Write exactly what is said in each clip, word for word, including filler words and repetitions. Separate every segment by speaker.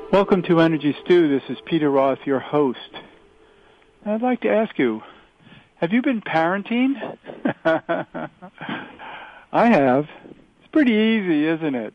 Speaker 1: Welcome to Energy Stew. This is Peter Roth, your host. I'd like to ask you, have you been parenting? I have. It's pretty easy, isn't it?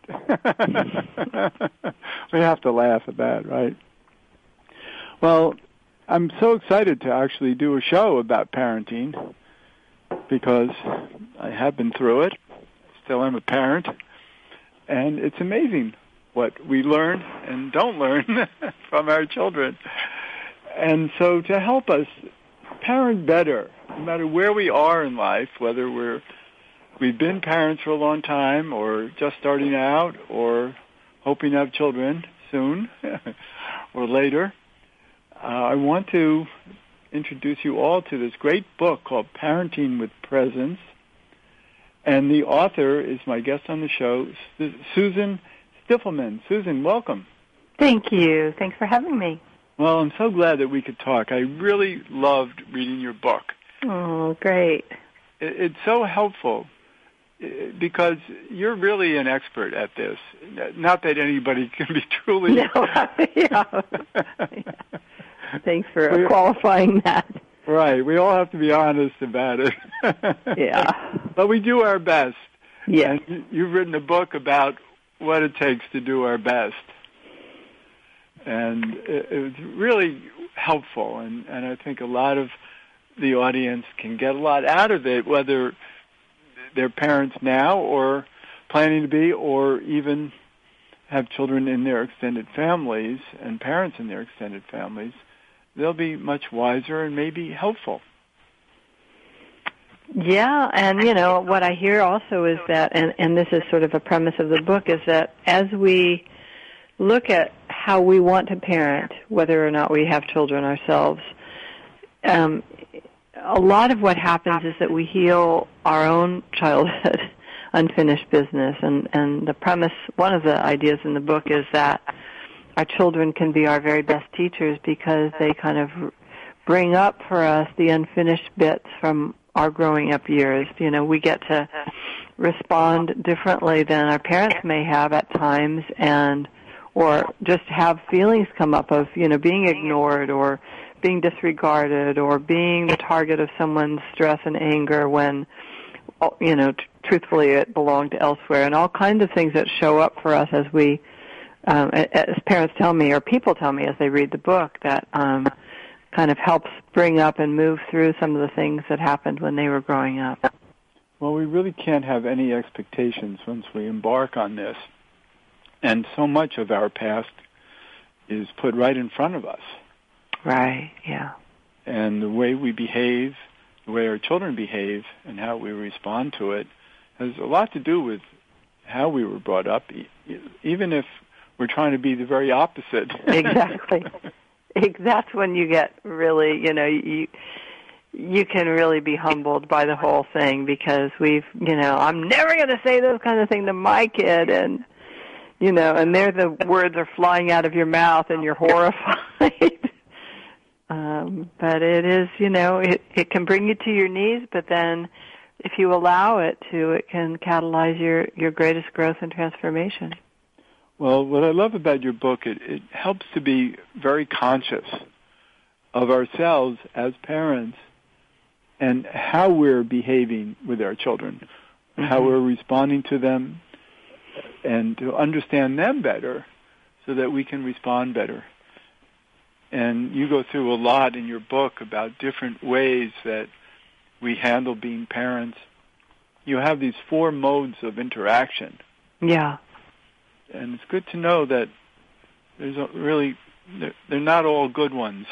Speaker 1: We have to laugh at that, right? Well, I'm so excited to actually do a show about parenting because I have been through it. Still am a parent. And it's amazing what we learn and don't learn from our children. And so to help us parent better, no matter where we are in life, whether we're, we've been parents for a long time or just starting out or hoping to have children soon or later, uh, I want to introduce you all to this great book called Parenting with Presence. And the author is my guest on the show, Susan Stiffelman. Susan, welcome.
Speaker 2: Thank you. Thanks for having me.
Speaker 1: Well, I'm so glad that we could talk. I really loved reading your book.
Speaker 2: Oh, great.
Speaker 1: It's so helpful because you're really an expert at this. Not that anybody can be truly...
Speaker 2: No, yeah. Thanks for We're, qualifying that.
Speaker 1: Right. We all have to be honest about it.
Speaker 2: Yeah.
Speaker 1: But we do our best.
Speaker 2: Yes.
Speaker 1: And you've written a book about what it takes to do our best. And it, it was really helpful, and, and I think a lot of the audience can get a lot out of it, whether they're parents now or planning to be, or even have children in their extended families and parents in their extended families. They'll be much wiser and maybe helpful.
Speaker 2: Yeah, and, you know, what I hear also is that, and, and this is sort of a premise of the book, is that as we look at how we want to parent, whether or not we have children ourselves, um, a lot of what happens is that we heal our own childhood unfinished business. And, and the premise, one of the ideas in the book is that our children can be our very best teachers because they kind of bring up for us the unfinished bits from our growing up years. You know, we get to respond differently than our parents may have at times, and or just have feelings come up of, you know, being ignored or being disregarded or being the target of someone's stress and anger when, you know, t- truthfully it belonged elsewhere, and all kinds of things that show up for us as we, um, as parents tell me, or people tell me as they read the book, that um, kind of helps bring up and move through some of the things that happened when they were growing up.
Speaker 1: Well, we really can't have any expectations once we embark on this. And so much of our past is put right in front of us.
Speaker 2: Right, yeah.
Speaker 1: And the way we behave, the way our children behave, and how we respond to it has a lot to do with how we were brought up, even if we're trying to be the very opposite.
Speaker 2: Exactly. That's when you get really, you know, you you can really be humbled by the whole thing because we've, you know, I'm never going to say those kind of things to my kid, and, you know, and there the words are flying out of your mouth and you're horrified. um, but it is, you know, it, it can bring you to your knees, but then if you allow it to, it can catalyze your, your greatest growth and transformation.
Speaker 1: Well, what I love about your book, it, it helps to be very conscious of ourselves as parents and how we're behaving with our children, mm-hmm. how we're responding to them, and to understand them better so that we can respond better. And you go through a lot in your book about different ways that we handle being parents. You have these four modes of interaction.
Speaker 2: Yeah.
Speaker 1: And it's good to know that there's a really, they're, they're not all good ones.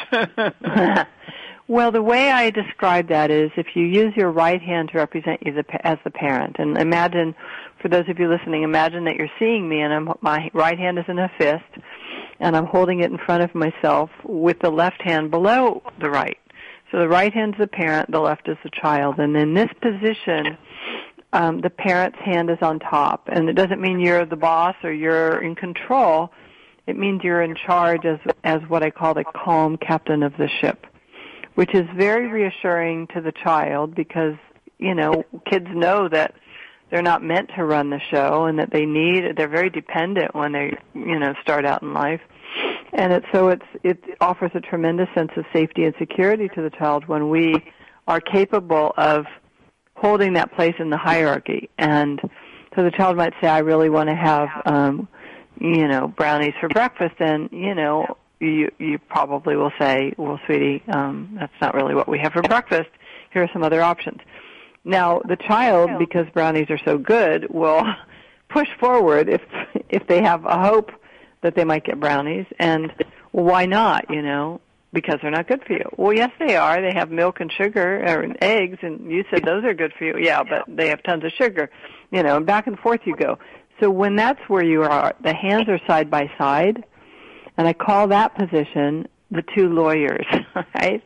Speaker 2: Well, the way I describe that is if you use your right hand to represent you the, as the parent, and imagine, for those of you listening, imagine that you're seeing me and I'm, my right hand is in a fist, and I'm holding it in front of myself with the left hand below the right. So the right hand's the parent, the left is the child. And in this position, um, the parent's hand is on top. And it doesn't mean you're the boss or you're in control. It means you're in charge as, as what I call the calm captain of the ship, which is very reassuring to the child because, you know, kids know that they're not meant to run the show and that they need, they're very dependent when they, you know, start out in life. And it, so it's, it offers a tremendous sense of safety and security to the child when we are capable of holding that place in the hierarchy. And so the child might say, I really want to have, um, you know, brownies for breakfast. And, you know, you, you probably will say, well, sweetie, um, that's not really what we have for breakfast. Here are some other options. Now, the child, because brownies are so good, will push forward if if they have a hope that they might get brownies, and well, why not, you know, because they're not good for you. Well, yes, they are. They have milk and sugar or eggs, and you said those are good for you. Yeah, but they have tons of sugar, you know, and back and forth you go. So when that's where you are, the hands are side by side, and I call that position the two lawyers, right?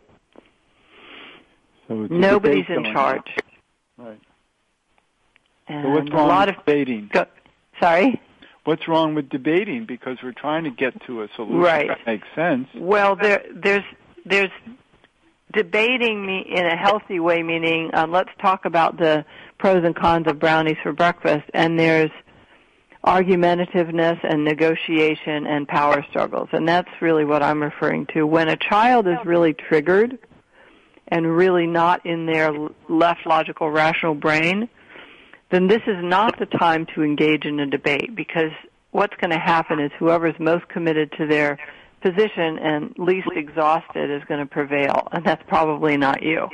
Speaker 1: So
Speaker 2: nobody's in charge.
Speaker 1: On. Right.
Speaker 2: And
Speaker 1: so what's wrong
Speaker 2: a lot
Speaker 1: with
Speaker 2: of
Speaker 1: debating?
Speaker 2: Go, sorry?
Speaker 1: What's wrong with debating? Because we're trying to get to a solution
Speaker 2: right.
Speaker 1: that makes sense.
Speaker 2: Well, there, there's there's debating me in a healthy way, meaning um, let's talk about the pros and cons of brownies for breakfast, and there's argumentativeness and negotiation and power struggles, and that's really what I'm referring to. When a child is really triggered and really not in their left logical rational brain, then this is not the time to engage in a debate, because what's going to happen is whoever's most committed to their position and least exhausted is going to prevail, and that's probably not you.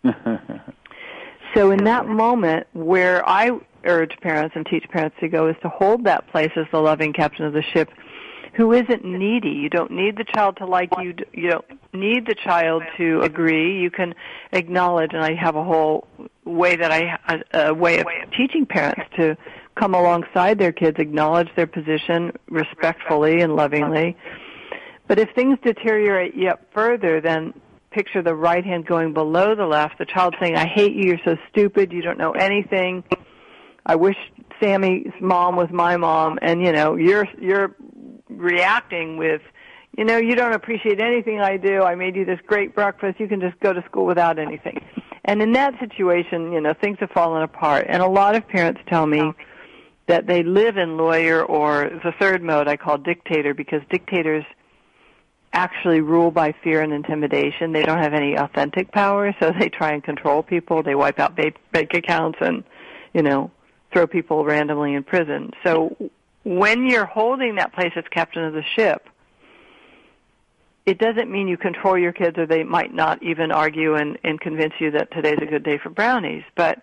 Speaker 2: So in that moment, where I urge parents and teach parents to go is to hold that place as the loving captain of the ship who isn't needy. You don't need the child to like you. You don't need the child to agree. You can acknowledge, and I have a whole way that I a, a way of teaching parents to come alongside their kids, acknowledge their position respectfully and lovingly. But if things deteriorate yet further, then picture the right hand going below the left, the child saying, I hate you, you're so stupid, you don't know anything. I wish Sammy's mom was my mom, and, you know, you're you're reacting with, you know, you don't appreciate anything I do. I made you this great breakfast. You can just go to school without anything. And in that situation, you know, things have fallen apart. And a lot of parents tell me that they live in lawyer, or the third mode I call dictator, because dictators actually rule by fear and intimidation. They don't have any authentic power, so they try and control people. They wipe out bank accounts and, you know, throw people randomly in prison. So when you're holding that place as captain of the ship, it doesn't mean you control your kids, or they might not even argue and, and convince you that today's a good day for brownies. But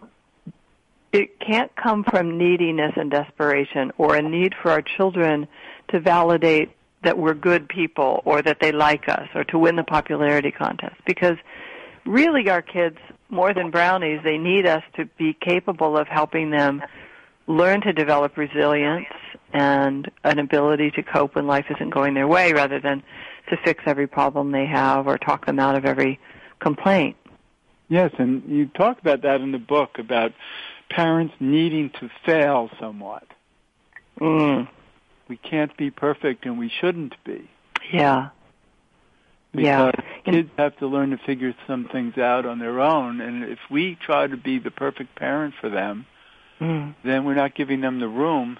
Speaker 2: it can't come from neediness and desperation, or a need for our children to validate that we're good people, or that they like us, or to win the popularity contest. Because really our kids, more than brownies, they need us to be capable of helping them learn to develop resilience and an ability to cope when life isn't going their way, rather than to fix every problem they have or talk them out of every complaint.
Speaker 1: Yes, and you talk about that in the book, about parents needing to fail somewhat.
Speaker 2: Mm.
Speaker 1: We can't be perfect, and we shouldn't be.
Speaker 2: Yeah.
Speaker 1: Because
Speaker 2: yeah.
Speaker 1: kids have to learn to figure some things out on their own, and if we try to be the perfect parent for them, mm. then we're not giving them the room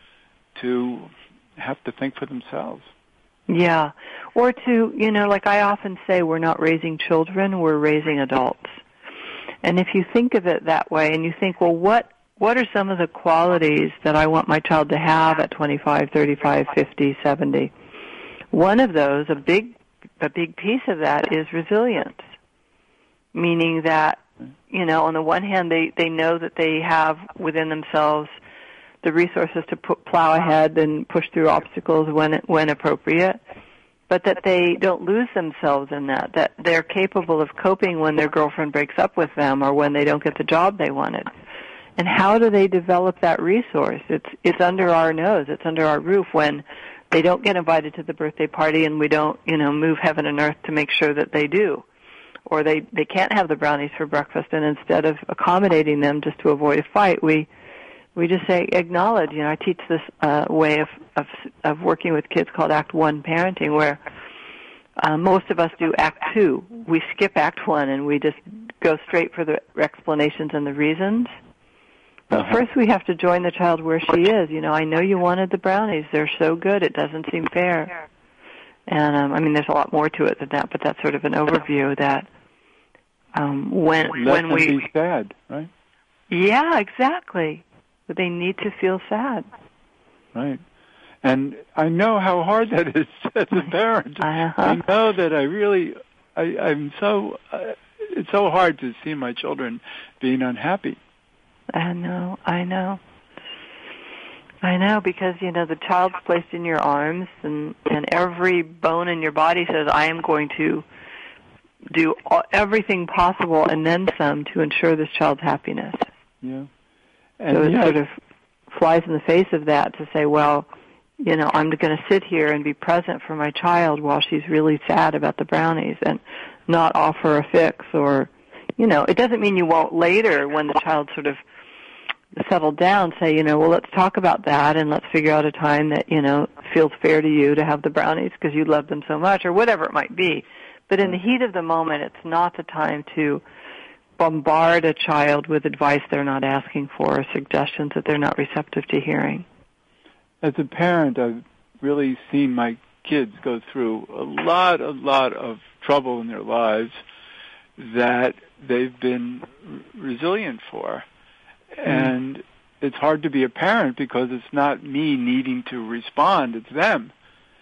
Speaker 1: to have to think for themselves.
Speaker 2: Yeah. Or to, you know, like I often say, we're not raising children, we're raising adults. And if you think of it that way, and you think, well, what what are some of the qualities that I want my child to have at twenty-five, thirty-five, fifty, seventy? One of those, a big a big piece of that, is resilience, meaning that, you know, on the one hand, they, they know that they have within themselves the resources to put, plow ahead and push through obstacles when when appropriate, but that they don't lose themselves in that, that they're capable of coping when their girlfriend breaks up with them, or when they don't get the job they wanted. And how do they develop that resource? It's it's under our nose, it's under our roof, when they don't get invited to the birthday party and we don't, you know, move heaven and earth to make sure that they do. Or they, they can't have the brownies for breakfast, and instead of accommodating them just to avoid a fight, we we just say, acknowledge. You know, I teach this uh, way of, of of working with kids called Act One parenting, where uh, most of us do Act Two. We skip Act One and we just go straight for the explanations and the reasons. But uh-huh. first we have to join the child where she is. You know, I know you wanted the brownies. They're so good. It doesn't seem fair. And, um, I mean, there's a lot more to it than that, but that's sort of an overview that um, when
Speaker 1: Let
Speaker 2: when
Speaker 1: them
Speaker 2: we...
Speaker 1: be sad, right?
Speaker 2: Yeah, exactly. But they need to feel sad.
Speaker 1: Right. And I know how hard that is as a parent.
Speaker 2: Uh-huh.
Speaker 1: I know that I really, I, I'm so, uh, it's so hard to see my children being unhappy.
Speaker 2: I know, I know. I know, because, you know, the child's placed in your arms, and, and every bone in your body says, I am going to do all, everything possible and then some to ensure this child's happiness.
Speaker 1: Yeah. And
Speaker 2: so it
Speaker 1: yeah,
Speaker 2: sort of flies in the face of that to say, well, you know, I'm going to sit here and be present for my child while she's really sad about the brownies and not offer a fix, or, you know, it doesn't mean you won't later when the child sort of settled down say, you know, well, let's talk about that and let's figure out a time that, you know, feels fair to you to have the brownies because you love them so much, or whatever it might be. But in the heat of the moment, it's not the time to bombard a child with advice they're not asking for or suggestions that they're not receptive to hearing.
Speaker 1: As a parent, I've really seen my kids go through a lot, a lot of trouble in their lives that they've been resilient for. And it's hard to be a parent because it's not me needing to respond, it's them.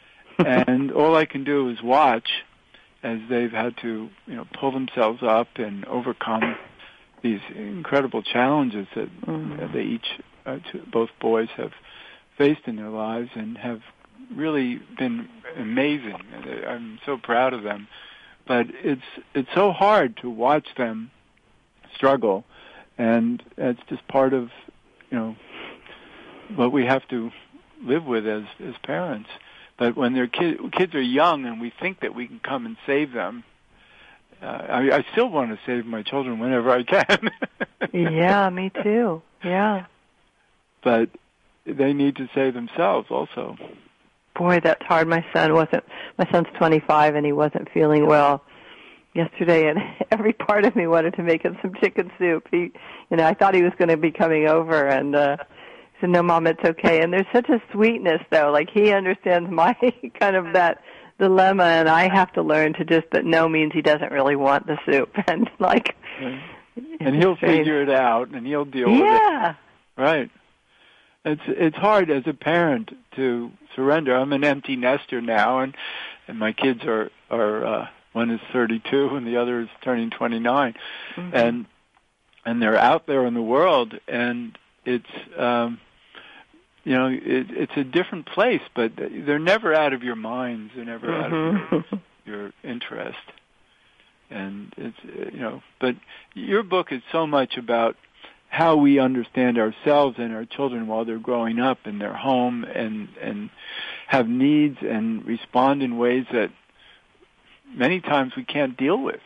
Speaker 1: And all I can do is watch as they've had to, you know, pull themselves up and overcome these incredible challenges that mm-hmm. they each, uh, two, both boys have faced in their lives and have really been amazing. I'm so proud of them. But it's it's so hard to watch them struggle. And it's just part of, you know, what we have to live with as, as parents. But when their kids, kids are young and we think that we can come and save them, uh, I, I still want to save my children whenever I can.
Speaker 2: Yeah, me too. Yeah.
Speaker 1: But they need to save themselves also.
Speaker 2: Boy, that's hard. My son wasn't, my son's twenty-five and he wasn't feeling well yesterday, and every part of me wanted to make him some chicken soup. He, you know, I thought he was going to be coming over, and uh, he said, "No, Mom, it's okay." And there's such a sweetness, though. Like, he understands my kind of that dilemma, and I have to learn to just that no means he doesn't really want the soup, and like,
Speaker 1: right. And he'll strange. figure it out, and he'll deal
Speaker 2: yeah.
Speaker 1: with it. Yeah, right. It's it's hard as a parent to surrender. I'm an empty nester now, and and my kids are are. Uh, One is thirty-two and the other is turning twenty-nine. Mm-hmm. And and they're out there in the world, and it's, um, you know, it, it's a different place, but they're never out of your minds. They're never mm-hmm. out of your, your interest. And it's, you know, but your book is so much about how we understand ourselves and our children while they're growing up in their home and, and have needs and respond in ways that many times we can't deal with.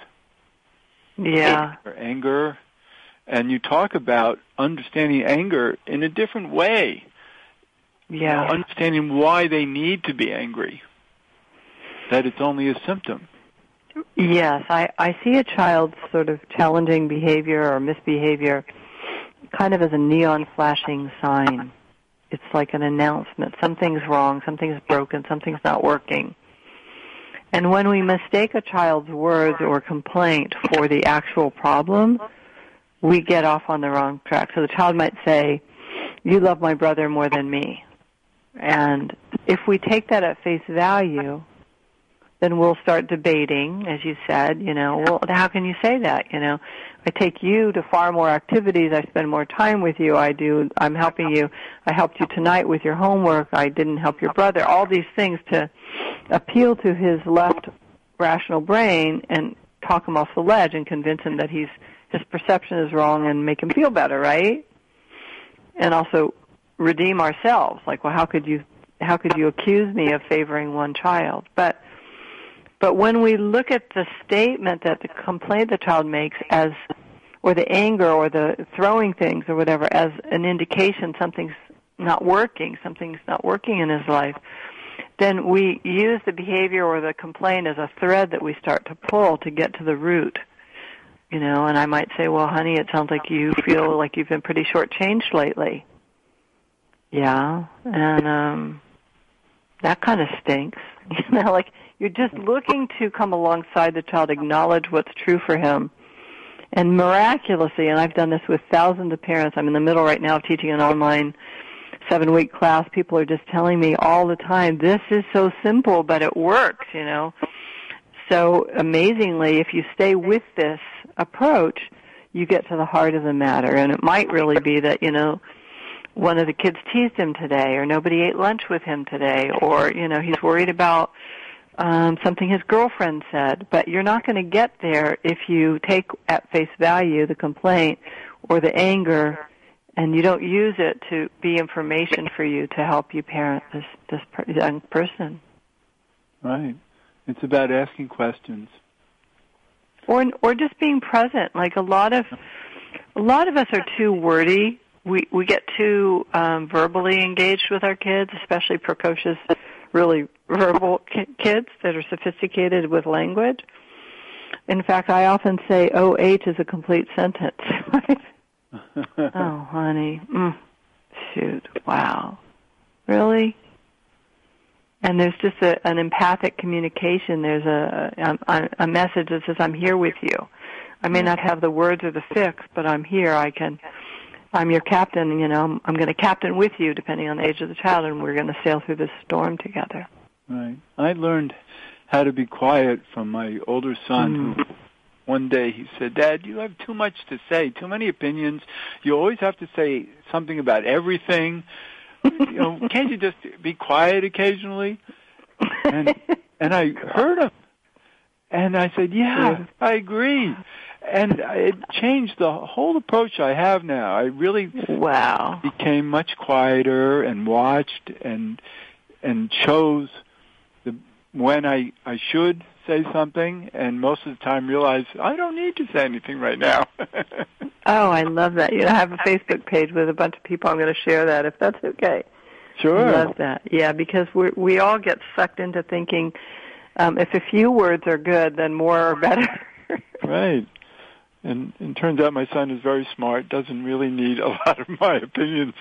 Speaker 2: Yeah.
Speaker 1: Or anger. And you talk about understanding anger in a different way.
Speaker 2: Yeah.
Speaker 1: You know, understanding why they need to be angry. That it's only a symptom.
Speaker 2: Yes. I, I see a child's sort of challenging behavior or misbehavior kind of as a neon flashing sign. It's like an announcement. Something's wrong, something's broken, something's not working. And when we mistake a child's words or complaint for the actual problem, we get off on the wrong track. So the child might say, "You love my brother more than me." And if we take that at face value, then we'll start debating, as you said, you know, well, how can you say that? You know, I take you to far more activities. I spend more time with you. I do, I'm helping you. I helped you tonight with your homework. I didn't help your brother. All these things to appeal to his left rational brain and talk him off the ledge and convince him that he's his perception is wrong and make him feel better, right? And also redeem ourselves. Like, well, how could you how could you accuse me of favoring one child? But but when we look at the statement that the complaint the child makes as, or the anger or the throwing things or whatever, as an indication something's not working, something's not working in his life, then we use the behavior or the complaint as a thread that we start to pull to get to the root. You know, and I might say, well, honey, it sounds like you feel like you've been pretty shortchanged lately. Yeah, and um, that kind of stinks. You know, like you're just looking to come alongside the child, acknowledge what's true for him. And miraculously, and I've done this with thousands of parents, I'm in the middle right now of teaching an online seven-week class. People are just telling me all the time, this is so simple, but it works, you know. So amazingly, if you stay with this approach, you get to the heart of the matter. And it might really be that, you know, one of the kids teased him today, or nobody ate lunch with him today, or, you know, he's worried about um, something his girlfriend said. But you're not going to get there if you take at face value the complaint or the anger, and you don't use it to be information for you to help you parent this, this young person.
Speaker 1: Right. It's about asking questions.
Speaker 2: Or or just being present. Like a lot of a lot of us are too wordy. We we get too um, verbally engaged with our kids, especially precocious, really verbal ki- kids that are sophisticated with language. In fact, I often say O H is a complete sentence. Oh, honey. Mm. Shoot. Wow. Really? And there's just a, an empathic communication. There's a, a, a message that says, I'm here with you. I may not have the words or the fix, but I'm here. I can, I'm your captain, you know. I'm, I'm going to captain with you, depending on the age of the child, and we're going to sail through this storm together.
Speaker 1: Right. I learned how to be quiet from my older son, mm. who one day he said, Dad, you have too much to say, too many opinions. You always have to say something about everything. You know, can't you just be quiet occasionally? And and I heard him, and I said, yeah, I agree. And it changed the whole approach I have now. I really
Speaker 2: wow.
Speaker 1: became much quieter and watched and and chose the when I, I should say something, and most of the time realized I don't need to say anything right now.
Speaker 2: Oh, I love that. You know, I have a Facebook page with a bunch of people. I'm going to share that if that's okay.
Speaker 1: Sure.
Speaker 2: I love that. Yeah, because we we all get sucked into thinking um, if a few words are good, then more are better.
Speaker 1: Right. And it turns out my son is very smart, doesn't really need a lot of my opinions.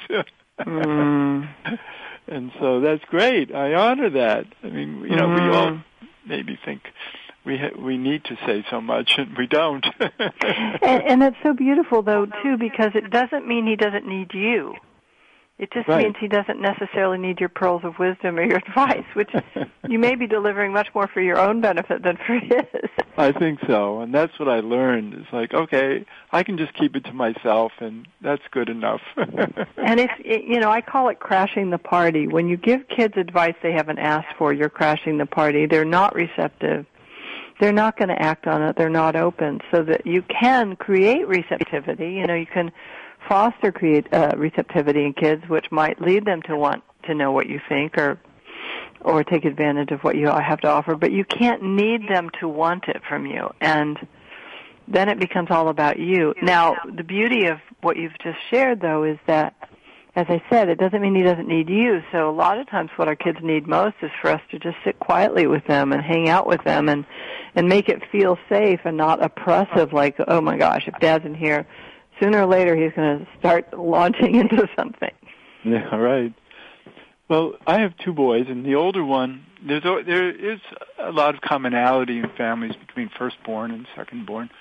Speaker 2: mm.
Speaker 1: And so that's great. I honor that. I mean, you know, mm. we all maybe think we ha- we need to say so much, and we don't.
Speaker 2: and, and that's so beautiful, though, too, because it doesn't mean he doesn't need you. It just
Speaker 1: right.
Speaker 2: means he doesn't necessarily need your pearls of wisdom or your advice, which you may be delivering much more for your own benefit than for his.
Speaker 1: I think so, and that's what I learned. It's like, okay, I can just keep it to myself, and that's good enough.
Speaker 2: And it's, it, you know, I call it crashing the party. When you give kids advice they haven't asked for, you're crashing the party. They're not receptive. They're not going to act on it. They're not open. So that you can create receptivity. You know, you can foster create uh, receptivity in kids, which might lead them to want to know what you think or or take advantage of what you have to offer. But you can't need them to want it from you, and then it becomes all about you. Now, the beauty of what you've just shared, though, is that, as I said, it doesn't mean he doesn't need you. So a lot of times what our kids need most is for us to just sit quietly with them and hang out with them and, and make it feel safe and not oppressive, like, oh, my gosh, if Dad's in here, sooner or later he's going to start launching into something.
Speaker 1: Yeah, right. Well, I have two boys, and the older one, there's a, there is a lot of commonality in families between firstborn and secondborn.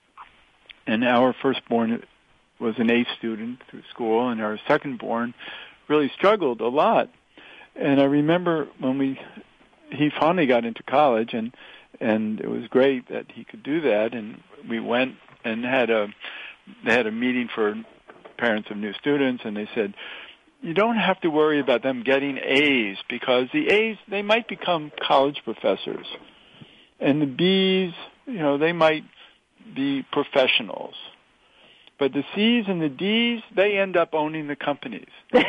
Speaker 1: And our firstborn was an A student through school, and our secondborn really struggled a lot. And I remember when we he finally got into college, and and it was great that he could do that. And we went and had a they had a meeting for parents of new students, and they said, you don't have to worry about them getting A's, because the A's, they might become college professors. And the B's, you know, they might be professionals. But the C's and the D's, they end up owning the companies.
Speaker 2: That's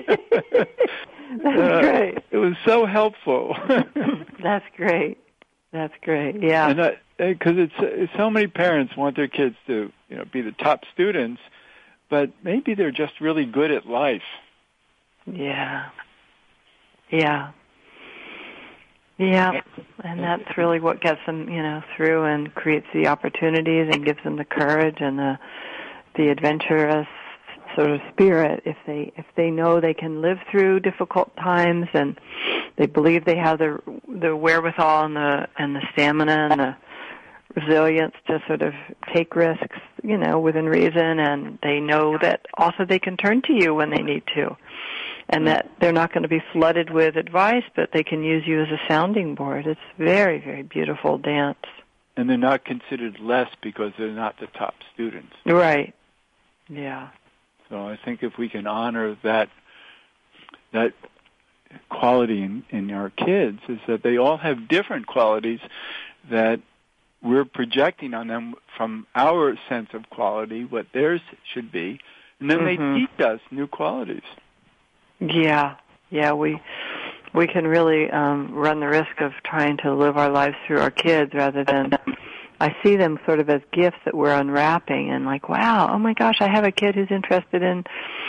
Speaker 1: uh,
Speaker 2: great.
Speaker 1: It was so helpful.
Speaker 2: That's great. That's great, yeah.
Speaker 1: And because it's, it's so many parents want their kids to, you know, be the top students, but maybe they're just really good at life.
Speaker 2: Yeah. Yeah. Yeah. And that's really what gets them, you know, through and creates the opportunities and gives them the courage and the the adventurous sort of spirit, if they if they know they can live through difficult times and they believe they have the the wherewithal and the and the stamina and the resilience to sort of take risks, you know, within reason, and they know that also they can turn to you when they need to, and that they're not going to be flooded with advice, but they can use you as a sounding board. It's very, very beautiful dance.
Speaker 1: And they're not considered less because they're not the top students.
Speaker 2: Right. Yeah.
Speaker 1: So I think if we can honor that that quality in, in our kids, is that they all have different qualities that we're projecting on them from our sense of quality, what theirs should be, and then mm-hmm. they teach us new qualities.
Speaker 2: Yeah, yeah, we we can really um, run the risk of trying to live our lives through our kids rather than, I see them sort of as gifts that we're unwrapping and like, wow, oh my gosh, I have a kid who's interested in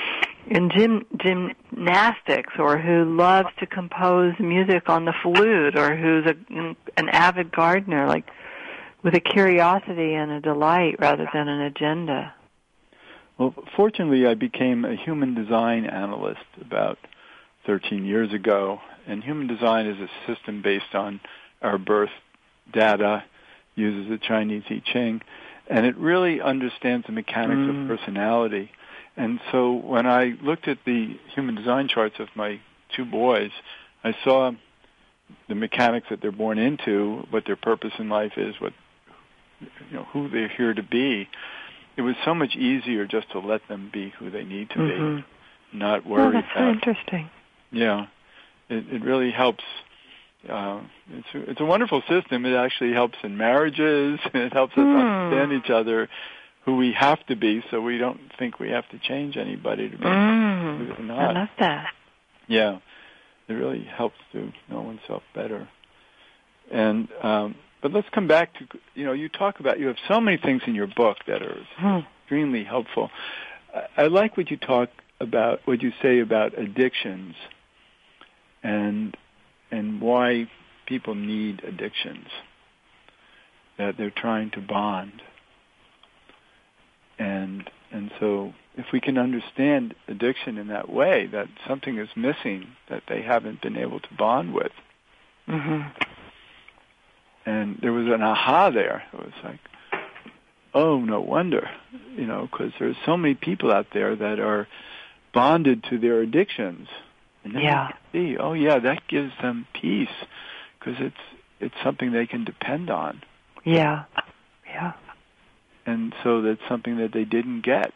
Speaker 2: in gym, gymnastics or who loves to compose music on the flute or who's a, an avid gardener, like with a curiosity and a delight rather than an agenda.
Speaker 1: Well, fortunately, I became a human design analyst about thirteen years ago, and human design is a system based on our birth data, uses the Chinese I Ching, and it really understands the mechanics mm. of personality. And so when I looked at the human design charts of my two boys, I saw the mechanics that they're born into, what their purpose in life is, what you know, who they're here to be. It was so much easier just to let them be who they need to mm-hmm. be, not worry
Speaker 2: oh, that's
Speaker 1: about.
Speaker 2: so interesting.
Speaker 1: Yeah, it, it really helps. Uh, it's a, it's a wonderful system. It actually helps in marriages. It helps us mm. understand each other, who we have to be, so we don't think we have to change anybody to be
Speaker 2: mm.
Speaker 1: who they're not.
Speaker 2: I love that.
Speaker 1: Yeah, it really helps to know oneself better. And um, but let's come back to, you know, you talk about, you have so many things in your book that are
Speaker 2: mm.
Speaker 1: extremely helpful. I, I like what you talk about, what you say about addictions and and why people need addictions, that they're trying to bond. And and so if we can understand addiction in that way, that something is missing that they haven't been able to bond with.
Speaker 2: Mm-hmm.
Speaker 1: And there was an aha there. It was like, oh, no wonder, you know, because there's so many people out there that are bonded to their addictions. And then
Speaker 2: yeah.
Speaker 1: you see, oh, yeah, that gives them peace because it's it's something they can depend on.
Speaker 2: Yeah, yeah.
Speaker 1: And so that's something that they didn't get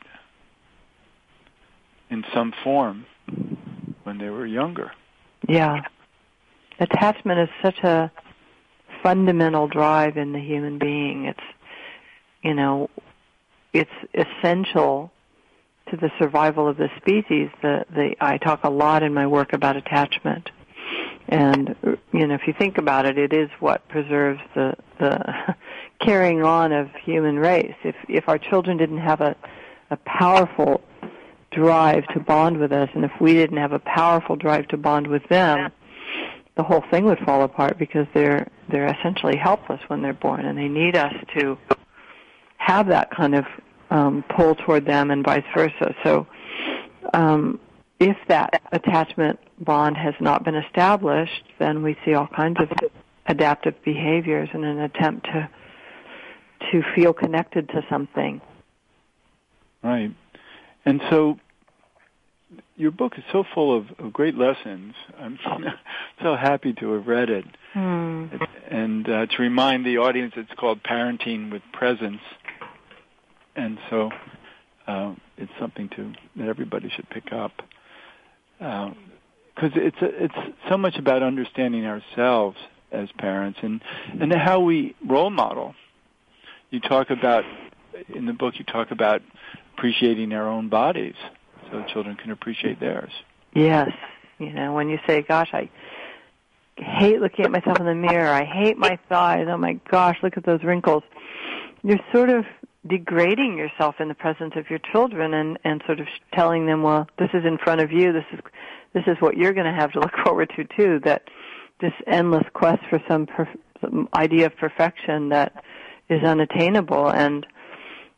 Speaker 1: in some form when they were younger.
Speaker 2: Yeah. Attachment is such a fundamental drive in the human being. It's, you know, it's essential to the survival of the species. The, the, I talk a lot in my work about attachment. And, you know, if you think about it, it is what preserves the, the carrying on of human race. If, if our children didn't have a, a powerful drive to bond with us, and if we didn't have a powerful drive to bond with them, the whole thing would fall apart because they're they're essentially helpless when they're born, and they need us to have that kind of um, pull toward them, and vice versa. So, um, if that attachment bond has not been established, then we see all kinds of adaptive behaviors in an attempt to to feel connected to something.
Speaker 1: Right, and so your book is so full of, of great lessons. I'm so happy to have read it.
Speaker 2: Mm.
Speaker 1: And uh, to remind the audience, it's called Parenting with Presence. And so uh, it's something to that everybody should pick up. Because uh, it's, a, it's so much about understanding ourselves as parents and, and how we role model. You talk about, in the book, you talk about appreciating our own bodies, so children can appreciate theirs.
Speaker 2: Yes. You know, when you say, gosh, I hate looking at myself in the mirror, I hate my thighs, oh my gosh, look at those wrinkles, you're sort of degrading yourself in the presence of your children and, and sort of telling them, well, this is in front of you, this is this is what you're going to have to look forward to too, that this endless quest for some, perf- some idea of perfection that is unattainable. And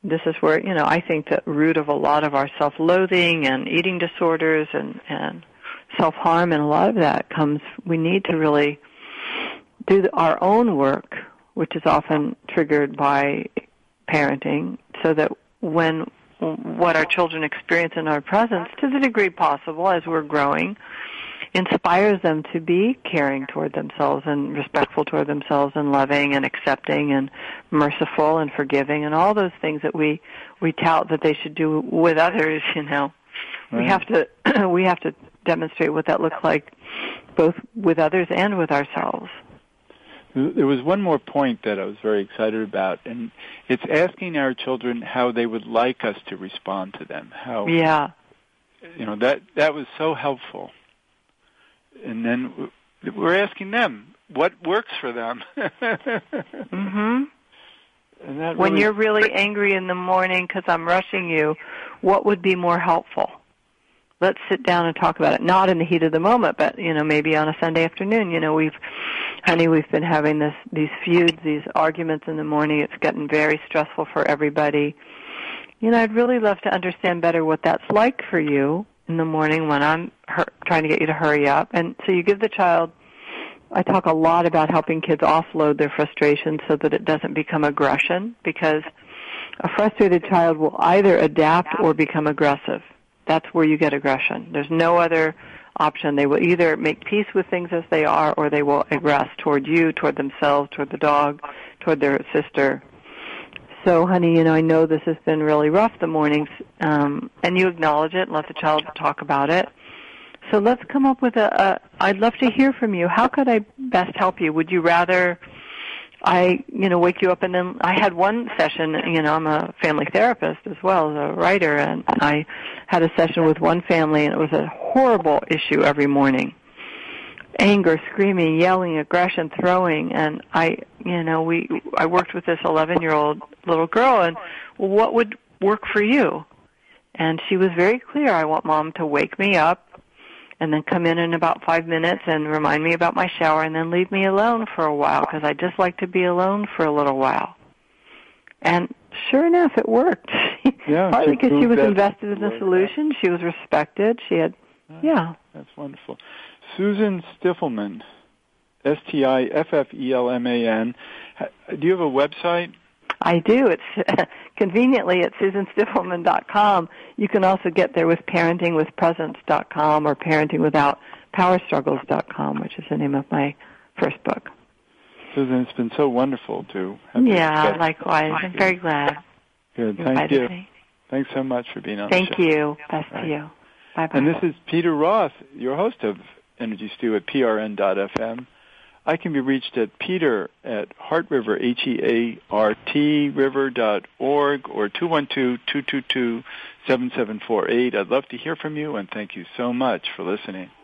Speaker 2: this is where, you know, I think the root of a lot of our self-loathing and eating disorders and, and self-harm, and a lot of that comes, we need to really do the, our own work, which is often triggered by parenting, so that when what our children experience in our presence, to the degree possible as we're growing, inspires them to be caring toward themselves and respectful toward themselves and loving and accepting and merciful and forgiving and all those things that we, we tout that they should do with others, you know. Right. We have to we have to demonstrate what that looks like both with others and with ourselves.
Speaker 1: There was one more point that I was very excited about, and it's asking our children how they would like us to respond to them. How,
Speaker 2: yeah.
Speaker 1: You know, that that was so helpful. And then we're asking them what works for them.
Speaker 2: mm-hmm.
Speaker 1: And that
Speaker 2: when
Speaker 1: really...
Speaker 2: you're really angry in the morning because I'm rushing you, what would be more helpful? Let's sit down and talk about it. Not in the heat of the moment, but, you know, maybe on a Sunday afternoon. You know, we've, honey, we've been having this, these feuds, these arguments in the morning. It's gotten very stressful for everybody. You know, I'd really love to understand better what that's like for you in the morning when I'm hur- trying to get you to hurry up. And so you give the child, I talk a lot about helping kids offload their frustration so that it doesn't become aggression, because a frustrated child will either adapt or become aggressive. That's where you get aggression. There's no other option. They will either make peace with things as they are, or they will aggress toward you, toward themselves, toward the dog, toward their sister. So, honey, you know, I know this has been really rough the mornings, um, and you acknowledge it and let the child talk about it. So let's come up with a, a, I'd love to hear from you. How could I best help you? Would you rather I, you know, wake you up and then I had one session, you know, I'm a family therapist as well as a writer, and I had a session with one family, and it was a horrible issue every morning. Anger, screaming, yelling, aggression, throwing, and I, you know, we, I worked with this eleven-year-old little girl, and well, what would work for you? And she was very clear, I want Mom to wake me up and then come in in about five minutes and remind me about my shower and then leave me alone for a while, because I just like to be alone for a little while. And sure enough, it worked.
Speaker 1: Yeah,
Speaker 2: partly because she was invested in the solution. She was respected. She had, yeah.
Speaker 1: That's wonderful. Susan Stiffelman, S T I F F E L M A N. Do you have a website?
Speaker 2: I do. It's conveniently at susan stiffelman dot com. You can also get there with parenting with presence dot com or parenting without power struggles dot com, which is the name of my first book.
Speaker 1: Susan, it's been so wonderful to have
Speaker 2: Yeah,
Speaker 1: you.
Speaker 2: likewise. I'm very glad.
Speaker 1: Good. Thank you. Me. Thanks so much for being on
Speaker 2: Thank
Speaker 1: the show.
Speaker 2: Thank you. Best right. to you. Bye-bye.
Speaker 1: And this is Peter Roth, your host of Energy Stew at P R N dot F M. I can be reached at Peter at Heart River, H E A R T, river dot org, or two one two, two two two, seven seven four eight. I'd love to hear from you, and thank you so much for listening.